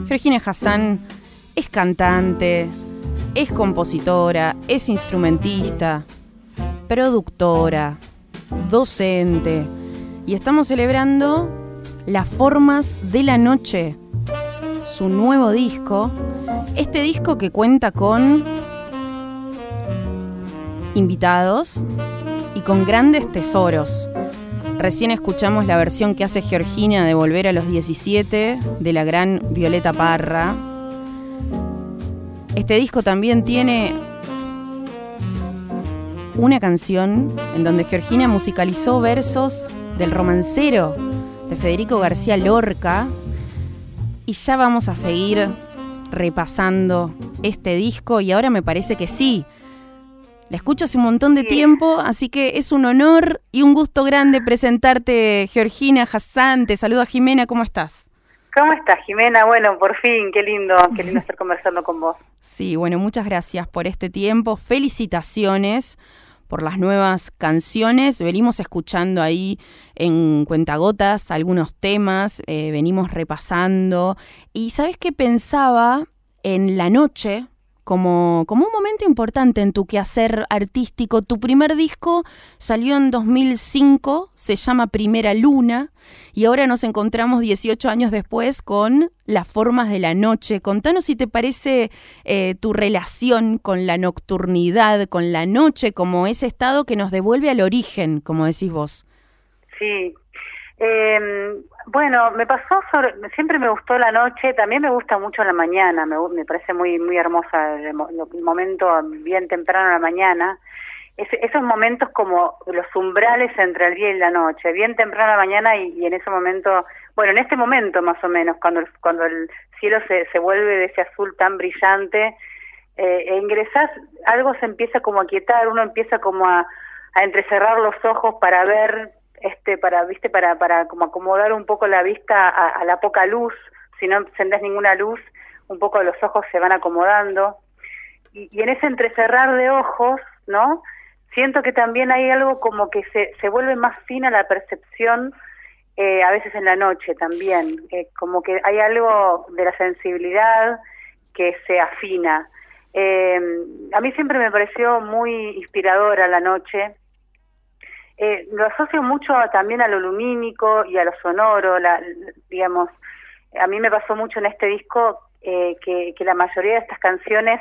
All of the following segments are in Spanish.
Georgina Hassan es cantante, es compositora, es instrumentista, productora, docente, y estamos celebrando Las Formas de la Noche, su nuevo disco. Este disco que cuenta con invitados y con grandes tesoros. Recién escuchamos la versión que hace Georgina de Volver a los 17 de la gran Violeta Parra. Este disco también tiene una canción en donde Georgina musicalizó versos del Romancero de Federico García Lorca. Y ya vamos a seguir repasando este disco, y ahora me parece que sí. La escucho hace un montón de tiempo, así que es un honor y un gusto grande presentarte, Georgina Hassan. Te saluda Jimena, ¿cómo estás? ¿Cómo estás, Jimena? Bueno, por fin, qué lindo estar conversando con vos. Sí, bueno, muchas gracias por este tiempo. Felicitaciones por las nuevas canciones. Venimos escuchando ahí en Cuentagotas algunos temas, venimos repasando. Y ¿sabés qué pensaba en la noche? Como un momento importante en tu quehacer artístico. Tu primer disco salió en 2005, se llama Primera Luna, y ahora nos encontramos 18 años después con Las Formas de la Noche. Contanos si te parece tu relación con la nocturnidad, con la noche, como ese estado que nos devuelve al origen, como decís vos. Sí. Bueno, siempre me gustó la noche, también me gusta mucho la mañana, me parece muy muy hermosa el momento bien temprano en la mañana, esos momentos como los umbrales entre el día y la noche, bien temprano en la mañana y en ese momento, bueno, en este momento más o menos, cuando el cielo se vuelve de ese azul tan brillante, ingresás, algo se empieza como a quietar, uno empieza como a entrecerrar los ojos para ver, para como acomodar un poco la vista a la poca luz. Si no encendés ninguna luz, un poco los ojos se van acomodando, y en ese entrecerrar de ojos, ¿no? Siento que también hay algo como que se vuelve más fina la percepción, a veces en la noche también, como que hay algo de la sensibilidad que se afina. A mí siempre me pareció muy inspiradora la noche. Lo asocio mucho también a lo lumínico y a lo sonoro, digamos. A mí me pasó mucho en este disco que la mayoría de estas canciones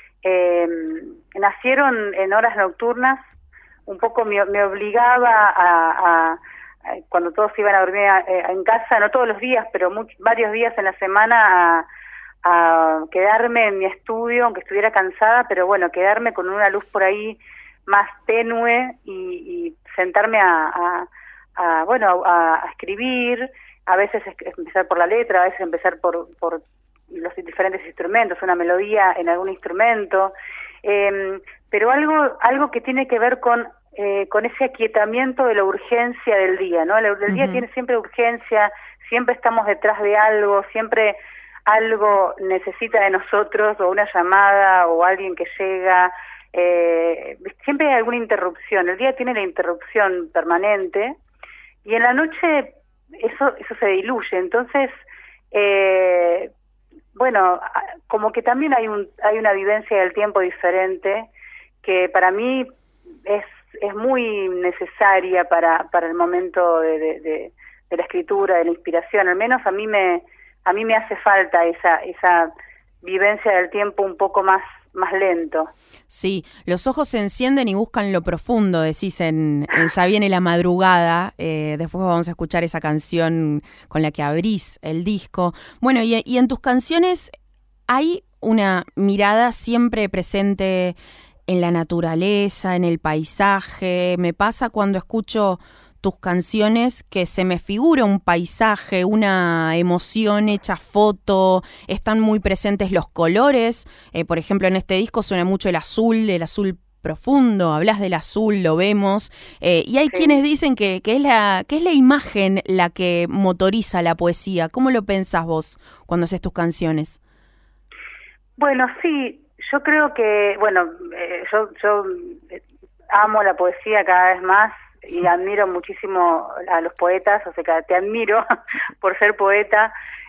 nacieron en horas nocturnas. Un poco me obligaba a cuando todos iban a dormir en casa, no todos los días, pero varios días en la semana, a quedarme en mi estudio, aunque estuviera cansada, pero bueno, quedarme con una luz por ahí más tenue y sentarme a escribir, a veces empezar por la letra, a veces empezar por los diferentes instrumentos, una melodía en algún instrumento, pero algo que tiene que ver con ese aquietamiento de la urgencia del día, ¿no? El día tiene siempre urgencia, siempre estamos detrás de algo, siempre algo necesita de nosotros, o una llamada, o alguien que llega. Siempre hay alguna interrupción. El día tiene la interrupción permanente, y en la noche eso se diluye. Entonces, bueno, como que también hay una vivencia del tiempo diferente que para mí es muy necesaria para el momento de la escritura, de la inspiración. Al menos a mí me hace falta esa vivencia del tiempo un poco más lento. Sí, los ojos se encienden y buscan lo profundo, decís en Ya viene la madrugada. Después vamos a escuchar esa canción con la que abrís el disco. Bueno, y en tus canciones hay una mirada siempre presente en la naturaleza, en el paisaje. Me pasa cuando escucho tus canciones que se me figura un paisaje, una emoción hecha foto, están muy presentes los colores. Por ejemplo, en este disco suena mucho el azul profundo, hablas del azul, lo vemos, y hay quienes dicen que es la imagen la que motoriza la poesía. ¿Cómo lo pensás vos cuando haces tus canciones? Bueno, sí, yo creo que, yo amo la poesía cada vez más, y admiro muchísimo a los poetas, o sea, que te admiro por ser poeta.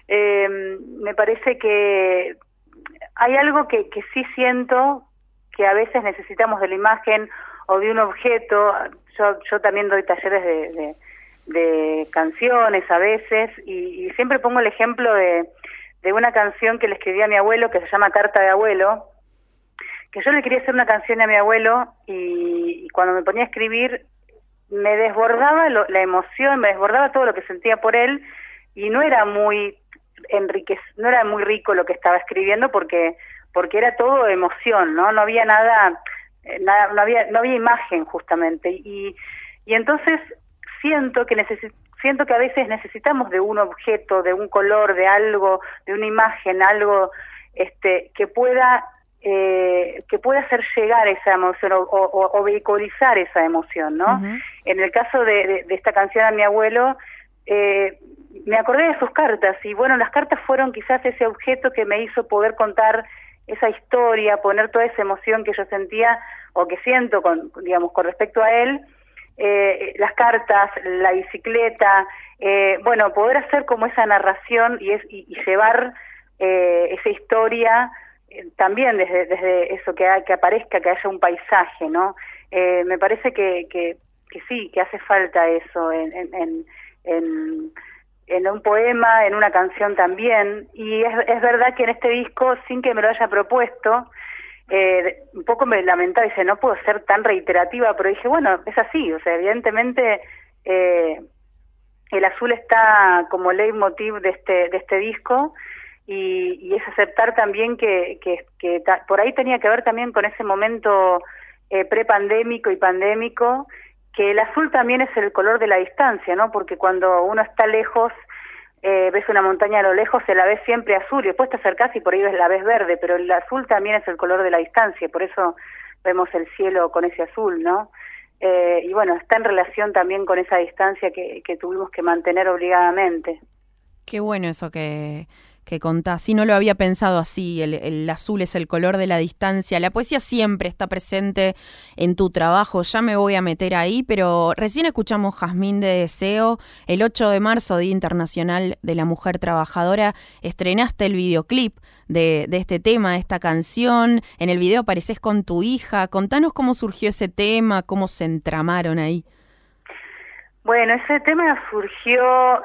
Me parece que hay algo que sí siento, que a veces necesitamos de la imagen o de un objeto. Yo también doy talleres de canciones a veces, y siempre pongo el ejemplo de una canción que le escribí a mi abuelo, que se llama Carta de Abuelo, que yo le quería hacer una canción a mi abuelo, y cuando me ponía a escribir me desbordaba la emoción, me desbordaba todo lo que sentía por él, y no era muy no era muy rico lo que estaba escribiendo, porque era todo emoción, no había nada, no había imagen, justamente, y entonces siento que a veces necesitamos de un objeto, de un color, de algo, de una imagen, algo que pueda hacer llegar esa emoción, o vehiculizar esa emoción, ¿no? Uh-huh. En el caso de esta canción a mi abuelo, me acordé de sus cartas, y bueno, las cartas fueron quizás ese objeto que me hizo poder contar esa historia, poner toda esa emoción que yo sentía o que siento con respecto a él. Las cartas, la bicicleta, bueno, poder hacer como esa narración y llevar esa historia, también desde eso, que aparezca, que haya un paisaje, ¿no? Me parece que sí, que hace falta eso en un poema, en una canción también, y es verdad que en este disco, sin que me lo haya propuesto, un poco me lamentaba, dice, no puedo ser tan reiterativa, pero dije, bueno, es así, o sea, evidentemente el azul está como leitmotiv de este disco, y es aceptar también que por ahí tenía que ver también con ese momento prepandémico y pandémico, que el azul también es el color de la distancia, ¿no? Porque cuando uno está lejos, ves una montaña a lo lejos, se la ves siempre azul, y después te acercás y por ahí la ves verde, pero el azul también es el color de la distancia, por eso vemos el cielo con ese azul, ¿no? Y bueno, está en relación también con esa distancia que tuvimos que mantener obligadamente. Qué bueno eso que contás. Sí, no lo había pensado así. El azul es el color de la distancia. La poesía siempre está presente en tu trabajo. Ya me voy a meter ahí, pero recién escuchamos Jazmín de Deseo. El 8 de marzo, Día Internacional de la Mujer Trabajadora, estrenaste el videoclip de este tema, de esta canción. En el video apareces con tu hija. Contanos cómo surgió ese tema, cómo se entramaron ahí. Bueno, ese tema surgió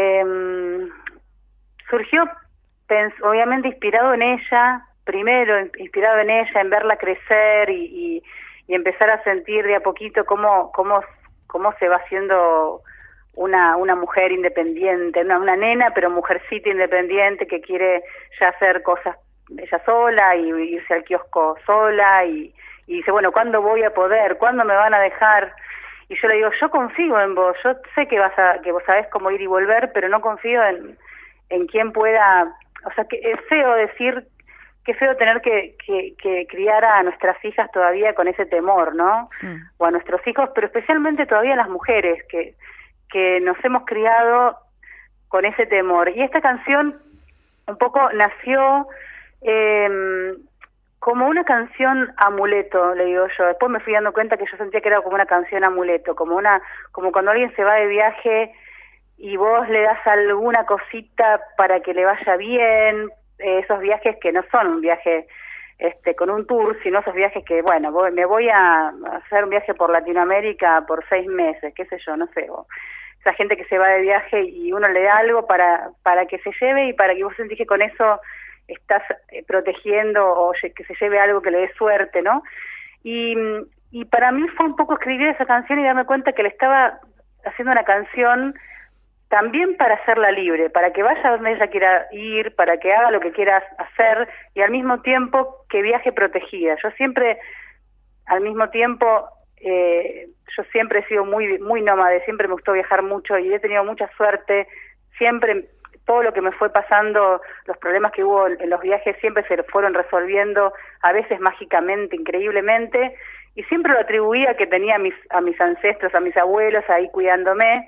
obviamente inspirado en ella, primero inspirado en ella, en verla crecer y empezar a sentir de a poquito cómo se va haciendo una mujer independiente, una nena, pero mujercita independiente que quiere ya hacer cosas ella sola y irse al kiosco sola, y dice, bueno, ¿cuándo voy a poder? ¿Cuándo me van a dejar? Y yo le digo, yo confío en vos, yo sé que vos sabés cómo ir y volver, pero no confío en quién pueda. O sea, que es feo decir, que feo tener que criar a nuestras hijas todavía con ese temor, ¿no? O a nuestros hijos, pero especialmente todavía a las mujeres que nos hemos criado con ese temor. Y esta canción un poco nació como una canción amuleto, le digo yo. Después me fui dando cuenta que yo sentía que era como una canción amuleto, como cuando alguien se va de viaje y vos le das alguna cosita para que le vaya bien, esos viajes que no son un viaje con un tour, sino esos viajes que, bueno, me voy a hacer un viaje por Latinoamérica por 6 meses, qué sé yo, no sé, esa gente que se va de viaje y uno le da algo para que se lleve, y para que vos sentís que con eso estás protegiendo, o que se lleve algo que le dé suerte, ¿no? Y para mí fue un poco escribir esa canción y darme cuenta que le estaba haciendo una canción también para hacerla libre, para que vaya donde ella quiera ir, para que haga lo que quiera hacer, y al mismo tiempo que viaje protegida. Yo siempre, al mismo tiempo, yo siempre he sido muy muy nómade, siempre me gustó viajar mucho y he tenido mucha suerte. Siempre todo lo que me fue pasando, los problemas que hubo en los viajes, siempre se fueron resolviendo, a veces mágicamente, increíblemente, y siempre lo atribuía a que tenía a mis ancestros, a mis abuelos ahí cuidándome.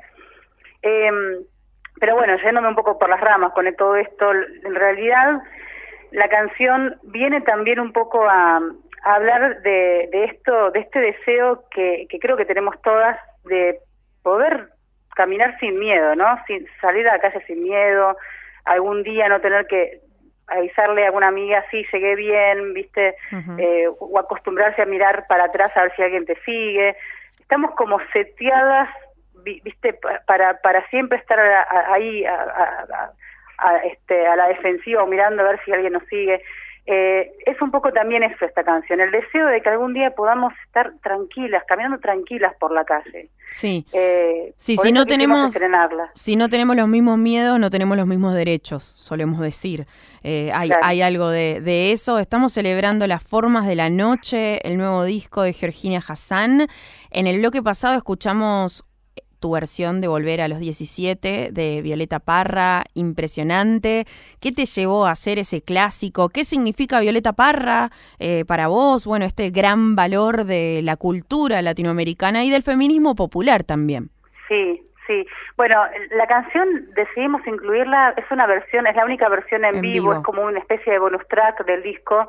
Pero bueno, yéndome un poco por las ramas con todo esto, en realidad la canción viene también un poco a hablar de esto, de este deseo que creo que tenemos todas, de poder caminar sin miedo, ¿no? Sin salir a la calle sin miedo, algún día no tener que avisarle a alguna amiga, sí, llegué bien, ¿viste? O acostumbrarse a mirar para atrás a ver si alguien te sigue. Estamos como seteadas, ¿viste? Para siempre estar ahí a la defensiva o mirando a ver si alguien nos sigue. Es un poco también eso esta canción, el deseo de que algún día podamos estar tranquilas, caminando tranquilas por la calle. Sí, sí, si no tenemos los mismos miedos, no tenemos los mismos derechos, solemos decir. Hay algo de eso. Estamos celebrando Las Formas de la Noche, el nuevo disco de Georgina Hassan. En el bloque pasado escuchamos tu versión de Volver a los 17 de Violeta Parra, impresionante. ¿Qué te llevó a hacer ese clásico? ¿Qué significa Violeta Parra para vos? Bueno, este gran valor de la cultura latinoamericana y del feminismo popular también. Sí. Bueno, la canción decidimos incluirla, es una versión, es la única versión en vivo, es como una especie de bonus track del disco.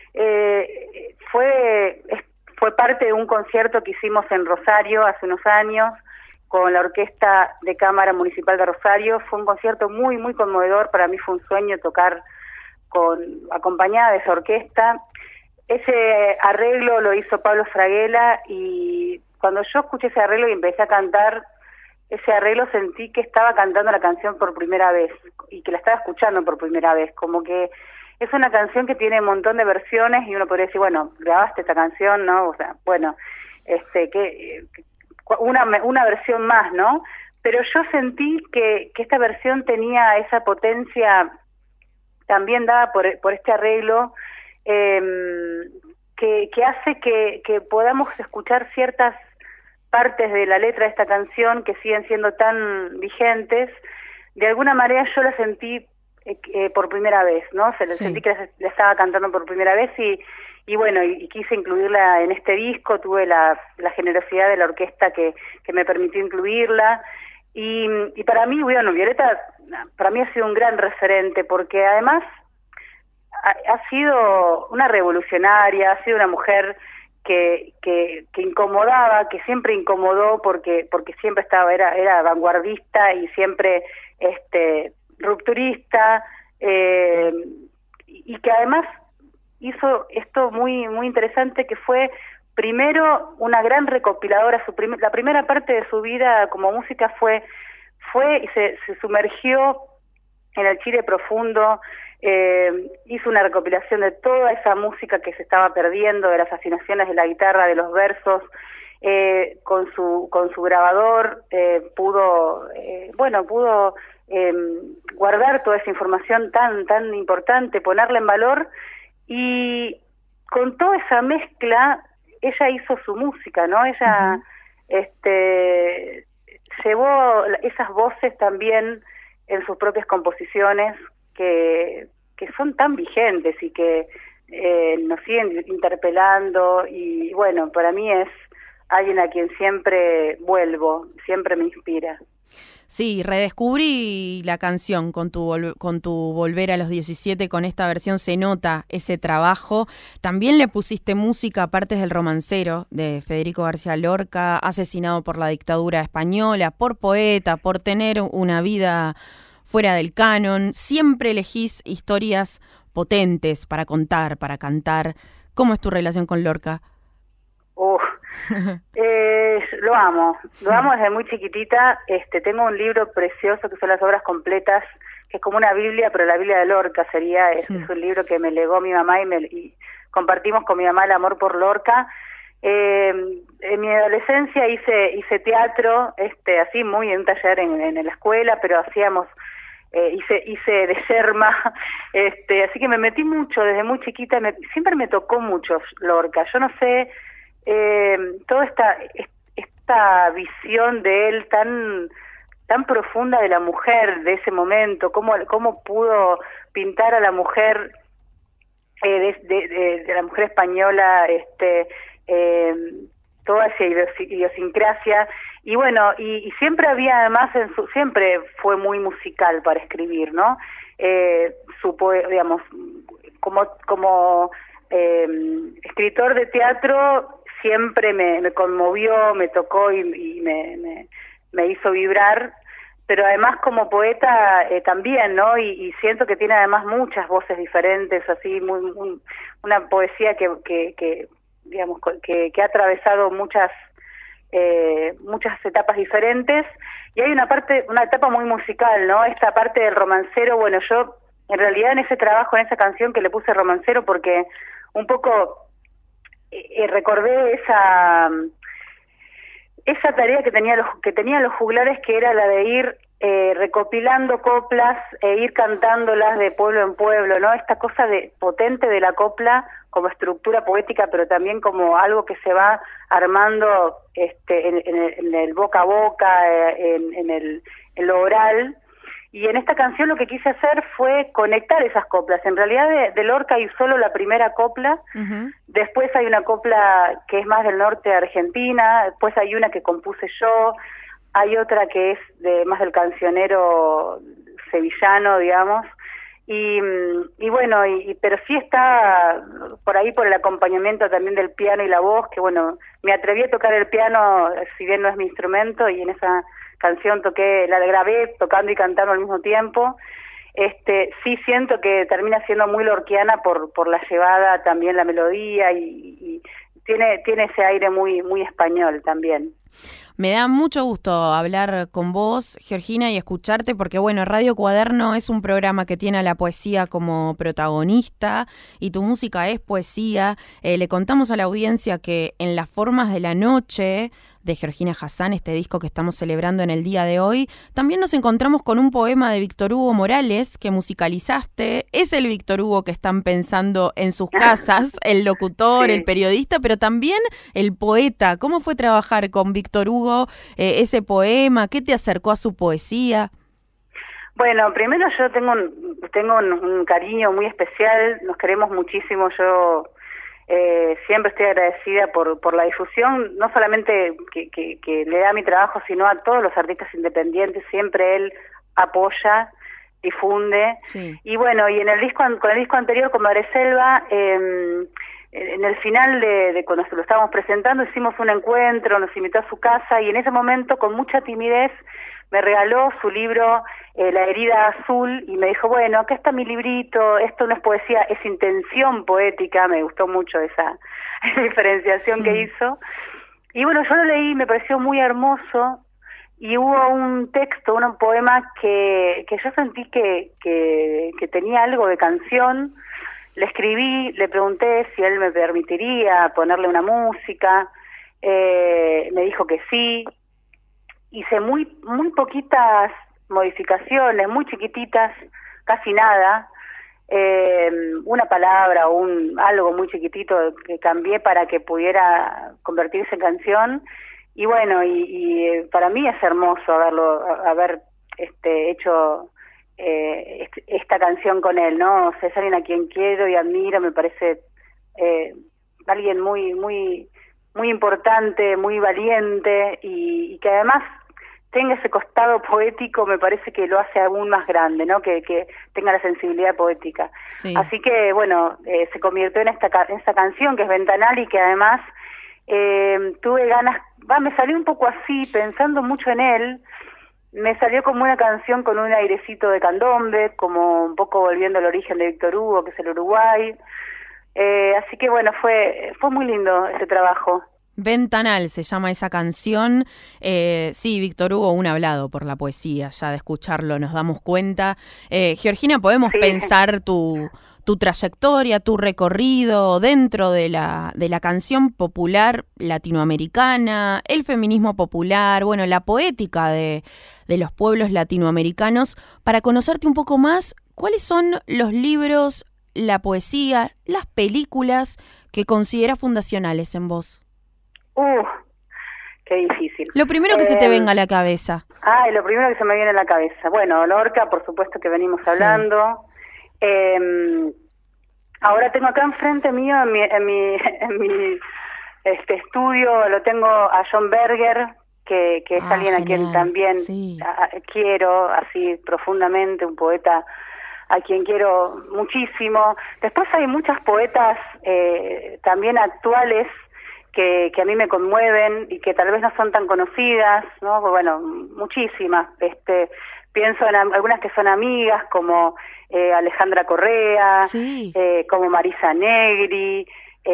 Fue parte de un concierto que hicimos en Rosario hace unos años, con la Orquesta de Cámara Municipal de Rosario. Fue un concierto muy, muy conmovedor. Para mí fue un sueño tocar acompañada de esa orquesta. Ese arreglo lo hizo Pablo Fraguela, y cuando yo escuché ese arreglo y empecé a cantar ese arreglo, sentí que estaba cantando la canción por primera vez y que la estaba escuchando por primera vez. Como que es una canción que tiene un montón de versiones y uno podría decir, bueno, grabaste esta canción, ¿no? O sea, bueno, una versión más, ¿no? Pero yo sentí que esta versión tenía esa potencia también dada por este arreglo, que hace que podamos escuchar ciertas partes de la letra de esta canción que siguen siendo tan vigentes. De alguna manera yo la sentí por primera vez, ¿no? Sentí que la estaba cantando por primera vez y bueno, y quise incluirla en este disco. Tuve la generosidad de la orquesta que me permitió incluirla, y para mí, bueno, Violeta para mí ha sido un gran referente, porque además ha sido una revolucionaria, ha sido una mujer que incomodaba, que siempre incomodó porque siempre era vanguardista y siempre rupturista, y que además hizo esto muy muy interesante, que fue primero una gran recopiladora. La primera parte de su vida como música fue y se sumergió en el Chile profundo, hizo una recopilación de toda esa música que se estaba perdiendo, de las afinaciones de la guitarra, de los versos, con su grabador, pudo guardar toda esa información tan importante, ponerla en valor, y con toda esa mezcla ella hizo su música, ¿no? Ella llevó esas voces también en sus propias composiciones, que son tan vigentes y que nos siguen interpelando, y bueno, para mí es alguien a quien siempre vuelvo, siempre me inspira. Sí, redescubrí la canción con tu Volver a los 17, con esta versión se nota ese trabajo. También le pusiste música a partes del Romancero de Federico García Lorca, asesinado por la dictadura española, por poeta, por tener una vida fuera del canon. Siempre elegís historias potentes para contar, para cantar. ¿Cómo es tu relación con Lorca? Lo amo desde muy chiquitita. Tengo un libro precioso que son las obras completas, que es como una Biblia, pero la Biblia de Lorca sería. Es un libro que me legó mi mamá y compartimos con mi mamá el amor por Lorca. En mi adolescencia hice teatro, así muy en un taller en la escuela, pero hacíamos hice de yerma, así que me metí mucho desde muy chiquita. Siempre me tocó mucho Lorca. Yo no sé, toda esta visión de él tan profunda de la mujer de ese momento, cómo pudo pintar a la mujer, de la mujer española, toda esa idiosincrasia. Y bueno, y siempre había además siempre fue muy musical para escribir, ¿no? Digamos, como escritor de teatro siempre me conmovió, me tocó y me hizo vibrar. pero además como poeta también, ¿no? Y siento que tiene además muchas voces diferentes, así, una poesía que digamos, que ha atravesado muchas etapas diferentes, y hay una etapa muy musical, ¿no? Esta parte del romancero, bueno, yo en realidad en ese trabajo, en esa canción que le puse romancero, porque un poco recordé esa tarea que tenían los juglares, que era la de ir recopilando coplas e ir cantándolas de pueblo en pueblo, ¿no? Esta cosa potente de la copla como estructura poética, pero también como algo que se va armando en el boca a boca, en lo oral. Y en esta canción lo que quise hacer fue conectar esas coplas. En realidad de Lorca hay solo la primera copla, después hay una copla que es más del norte de Argentina, después hay una que compuse yo, hay otra que es más del cancionero sevillano, digamos, y bueno, pero sí está por ahí por el acompañamiento también del piano y la voz, que bueno, me atreví a tocar el piano, si bien no es mi instrumento, y en esa canción la grabé tocando y cantando al mismo tiempo. Sí siento que termina siendo muy lorquiana por la llevada, también la melodía, y tiene ese aire muy español también. Me da mucho gusto hablar con vos, Georgina, y escucharte, porque bueno, Radio Cuaderno es un programa que tiene a la poesía como protagonista y tu música es poesía. Le contamos a la audiencia que en Las Formas de la Noche de Georgina Hassan, este disco que estamos celebrando en el día de hoy, también nos encontramos con un poema de Víctor Hugo Morales que musicalizaste. Es el Víctor Hugo que están pensando en sus casas, el locutor, sí, el periodista, pero también el poeta. ¿Cómo fue trabajar con Víctor Hugo ese poema? ¿Qué te acercó a su poesía? Bueno, primero yo tengo un cariño muy especial, nos queremos muchísimo. Yo siempre estoy agradecida por la difusión, no solamente que le da a mi trabajo, sino a todos los artistas independientes. Siempre él apoya, difunde. Sí. Y bueno, y con el disco anterior, con Madre Selva, en el final de cuando lo estábamos presentando, hicimos un encuentro, nos invitó a su casa, y en ese momento, con mucha timidez, me regaló su libro La herida azul, y me dijo, bueno, acá está mi librito, esto no es poesía, es intención poética. Me gustó mucho esa diferenciación que hizo. Y bueno, yo lo leí, me pareció muy hermoso, y hubo un texto, un poema que yo sentí que tenía algo de canción. Le escribí, le pregunté si él me permitiría ponerle una música, me dijo que sí. Hice muy poquitas modificaciones, muy chiquititas, casi nada, una palabra o algo muy chiquitito que cambié para que pudiera convertirse en canción. Y bueno, y para mí es hermoso haber hecho esta canción con él, ¿no? O sea, es alguien a quien quiero y admiro, me parece alguien muy importante, muy valiente, y que además tenga ese costado poético, me parece que lo hace aún más grande, ¿no? Que tenga la sensibilidad poética. Sí. Así que, bueno, se convirtió en esta canción que es Ventanal, y que además tuve ganas, me salió un poco así, pensando mucho en él, me salió como una canción con un airecito de candombe, como un poco volviendo al origen de Víctor Hugo, que es el Uruguay. Así que bueno, fue muy lindo ese trabajo. Ventanal se llama esa canción. Sí, Víctor Hugo, un hablado por la poesía, ya de escucharlo nos damos cuenta. Georgina, podemos pensar tu trayectoria, tu recorrido dentro de la canción popular latinoamericana, el feminismo popular, bueno, la poética de los pueblos latinoamericanos, para conocerte un poco más. ¿Cuáles son los libros, la poesía, las películas que consideras fundacionales en vos? Qué difícil. Lo primero que se te venga a la cabeza. Lo primero que se me viene a la cabeza. Bueno, Lorca, por supuesto, que venimos hablando. Ahora tengo acá enfrente mío, en mi estudio, lo tengo a John Berger, que es alguien genial, a quien también quiero así profundamente, un poeta a quien quiero muchísimo. Después hay muchas poetas también actuales que a mí me conmueven y que tal vez no son tan conocidas, ¿no? Bueno, muchísimas. Pienso en algunas que son amigas, como Alejandra Correa, Sí. como Marisa Negri,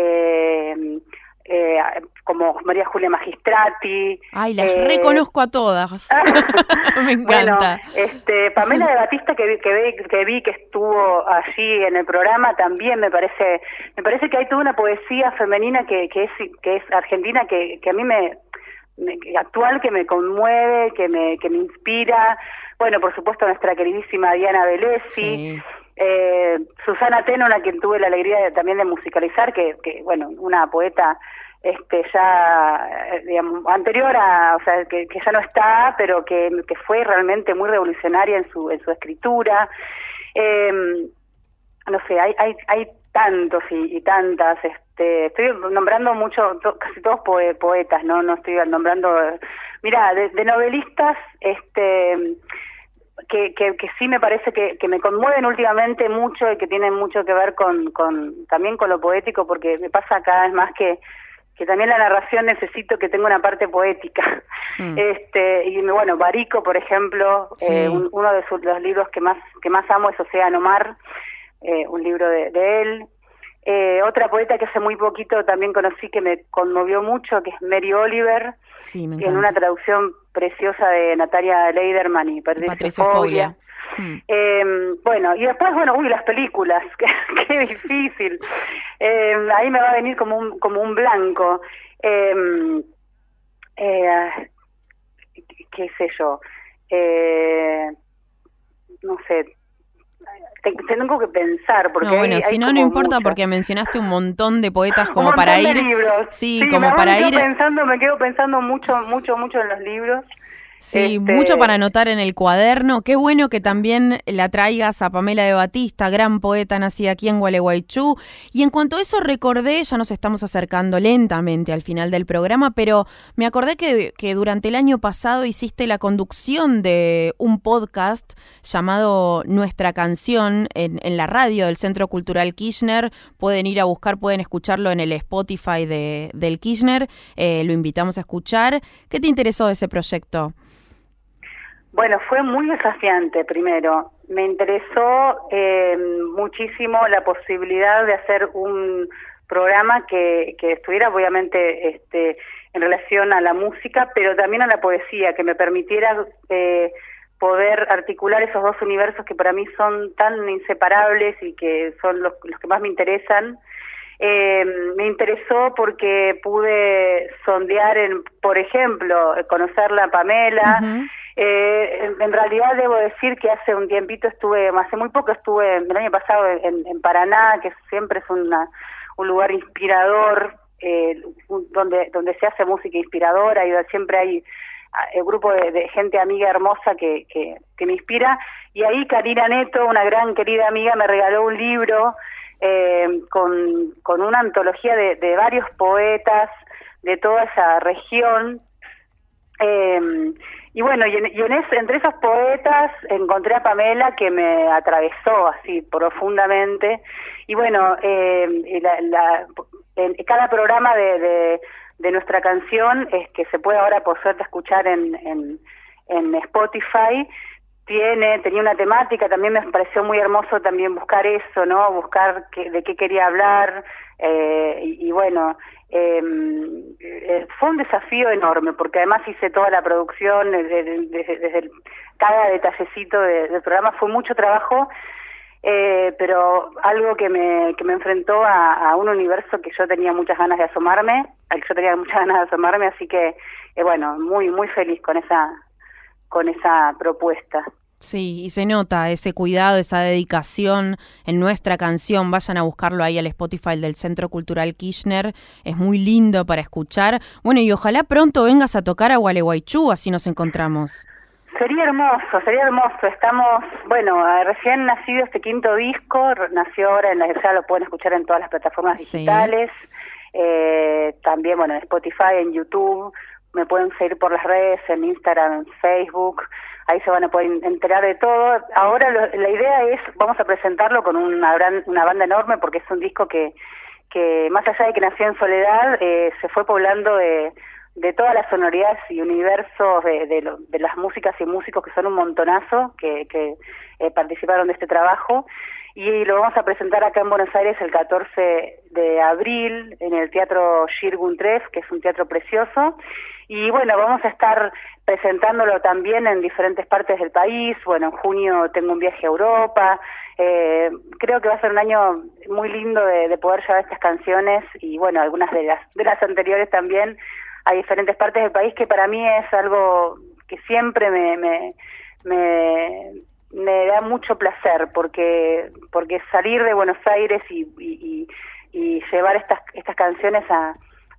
como María Julia Magistrati. Ay, las reconozco a todas. Me Bueno, encanta. Pamela de Batista que vi que estuvo allí en el programa también me parece que hay toda una poesía femenina que es argentina que a mí actual, que me conmueve, que me inspira. Bueno, por supuesto nuestra queridísima Diana Velesi. Sí. Susana Tenola, quien tuve la alegría también de musicalizar, que bueno, una poeta ya digamos anterior a, o sea, que ya no está, pero que fue realmente muy revolucionaria en su escritura. No sé, hay tantos y tantas. Estoy nombrando mucho, casi todos poetas, no estoy nombrando. Mira, de novelistas, que sí me parece que me conmueven últimamente mucho y que tienen mucho que ver también con lo poético, porque me pasa cada vez más que también la narración necesito que tenga una parte poética. Y bueno, Barico, por ejemplo, Sí. uno de los libros que más amo es Océano Mar, un libro de él. Otra poeta que hace muy poquito también conocí, que me conmovió mucho, que es Mary Oliver, Sí, me en encanta. una traducción preciosa de Natalia Leiderman y Patricio Foglia. Foglia. Bueno, y después, las películas, qué difícil. Ahí me va a venir como un blanco. Qué sé yo. No sé. Tengo que pensar, porque No, bueno, hay si no como importa, muchas. porque mencionaste un montón de poetas Un como montón para de ir. libros. Sí, me como para ir. me quedo pensando mucho en los libros. Sí, mucho para anotar en el cuaderno. Qué bueno que también la traigas a Pamela de Batista, gran poeta nacida aquí en Gualeguaychú. Y en cuanto a eso recordé, ya nos estamos acercando lentamente al final del programa, pero me acordé que durante el año pasado hiciste la conducción de un podcast llamado Nuestra Canción en la radio del Centro Cultural Kirchner. Pueden ir a buscar, pueden escucharlo en el Spotify del Kirchner. Lo invitamos a escuchar. ¿Qué te interesó de ese proyecto? Bueno, fue muy desafiante primero. Me interesó muchísimo la posibilidad de hacer un programa que estuviera obviamente en relación a la música, pero también a la poesía, que me permitiera poder articular esos dos universos que para mí son tan inseparables y que son los que más me interesan. Me interesó porque pude sondear, por ejemplo, conocerla a Pamela. Uh-huh. En realidad debo decir que hace un tiempito hace muy poco estuve el año pasado en Paraná, que siempre es un lugar inspirador, donde se hace música inspiradora y siempre hay el grupo de gente amiga hermosa que me inspira. Y ahí Karina Neto, una gran querida amiga, me regaló un libro con una antología de varios poetas de toda esa región. Y bueno, entre esos poetas encontré a Pamela, que me atravesó así profundamente. Y bueno, en cada programa de Nuestra Canción, que se puede ahora por suerte escuchar en Spotify, tenía una temática. También me pareció muy hermoso también buscar eso, ¿no? Buscar de qué quería hablar, y bueno, fue un desafío enorme, porque además hice toda la producción desde cada detallecito del programa. Fue mucho trabajo, pero algo que me enfrentó a un universo que yo tenía muchas ganas de asomarme, así que bueno, muy muy feliz con esa propuesta. Sí, y se nota ese cuidado, esa dedicación en Nuestra Canción. Vayan a buscarlo ahí al Spotify del Centro Cultural Kirchner. Es muy lindo para escuchar. Bueno, y ojalá pronto vengas a tocar a Gualeguaychú, así nos encontramos. Sería hermoso. Estamos, recién nacido este quinto disco, nació ahora, ya lo pueden escuchar en todas las plataformas digitales. También, en Spotify, en YouTube. Me pueden seguir por las redes, en Instagram, en Facebook. Ahí se van a poder enterar de todo. Ahora la idea es, vamos a presentarlo con una banda enorme, porque es un disco que que más allá de que nació en Soledad, se fue poblando de todas las sonoridades y universos de las músicas y músicos, que son un montonazo, que participaron de este trabajo, y lo vamos a presentar acá en Buenos Aires el 14 de abril en el Teatro Shirgun Tref, que es un teatro precioso, y bueno, vamos a estar presentándolo también en diferentes partes del país. Bueno, en junio tengo un viaje a Europa. Creo que va a ser un año muy lindo de poder llevar estas canciones, y bueno, algunas de las anteriores también, a diferentes partes del país, que para mí es algo que siempre me da mucho placer, porque salir de Buenos Aires y llevar estas canciones a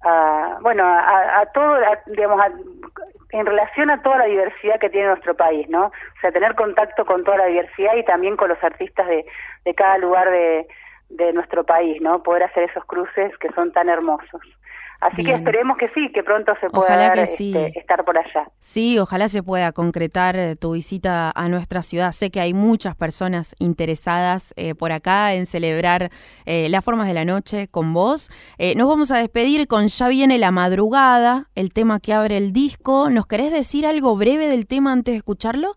todo, digamos, en relación a toda la diversidad que tiene nuestro país, ¿no? O sea, tener contacto con toda la diversidad y también con los artistas de cada lugar de nuestro país, ¿no? Poder hacer esos cruces que son tan hermosos. Así Bien. que esperemos que sí, que pronto se pueda dar, sí. estar por allá. Sí, ojalá se pueda concretar tu visita a nuestra ciudad. Sé que hay muchas personas interesadas por acá en celebrar las formas de la noche con vos. Nos vamos a despedir con Ya viene la madrugada, el tema que abre el disco. ¿Nos querés decir algo breve del tema antes de escucharlo?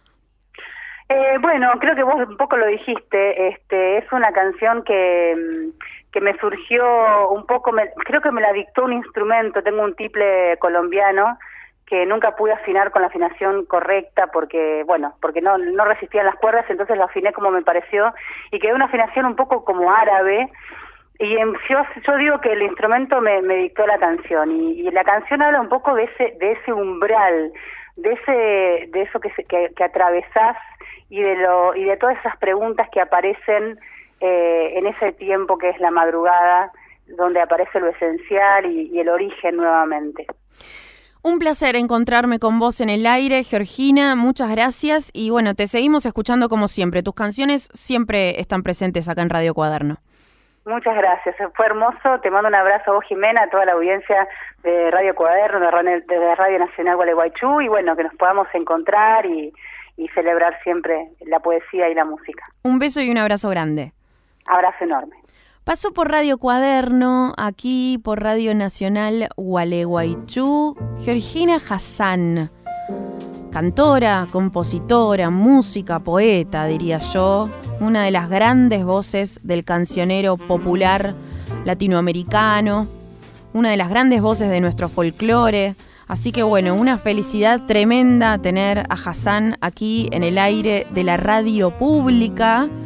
Bueno, creo que vos un poco lo dijiste. Es una canción que me surgió un poco, creo que me la dictó un instrumento. Tengo un tiple colombiano que nunca pude afinar con la afinación correcta porque no resistían las cuerdas, entonces lo afiné como me pareció y quedó una afinación un poco como árabe. Y yo digo que el instrumento me dictó la canción, y la canción habla un poco de ese umbral, de eso que atravesás, y de todas esas preguntas que aparecen en ese tiempo que es la madrugada, donde aparece lo esencial y el origen nuevamente. Un placer encontrarme con vos en el aire, Georgina, muchas gracias, y bueno, te seguimos escuchando como siempre. Tus canciones siempre están presentes acá en Radio Cuaderno. Muchas gracias, fue hermoso. Te mando un abrazo a vos, Jimena, a toda la audiencia de Radio Cuaderno, de Radio Nacional Gualeguaychú, y bueno, que nos podamos encontrar y celebrar siempre la poesía y la música. Un beso y un abrazo grande. Abrazo enorme. Pasó por Radio Cuaderno, aquí por Radio Nacional Gualeguaychú, Georgina Hassan. Cantora, compositora, música, poeta, diría yo. Una de las grandes voces del cancionero popular latinoamericano. Una de las grandes voces de nuestro folclore. Así que bueno, una felicidad tremenda tener a Hassan aquí en el aire de la radio pública.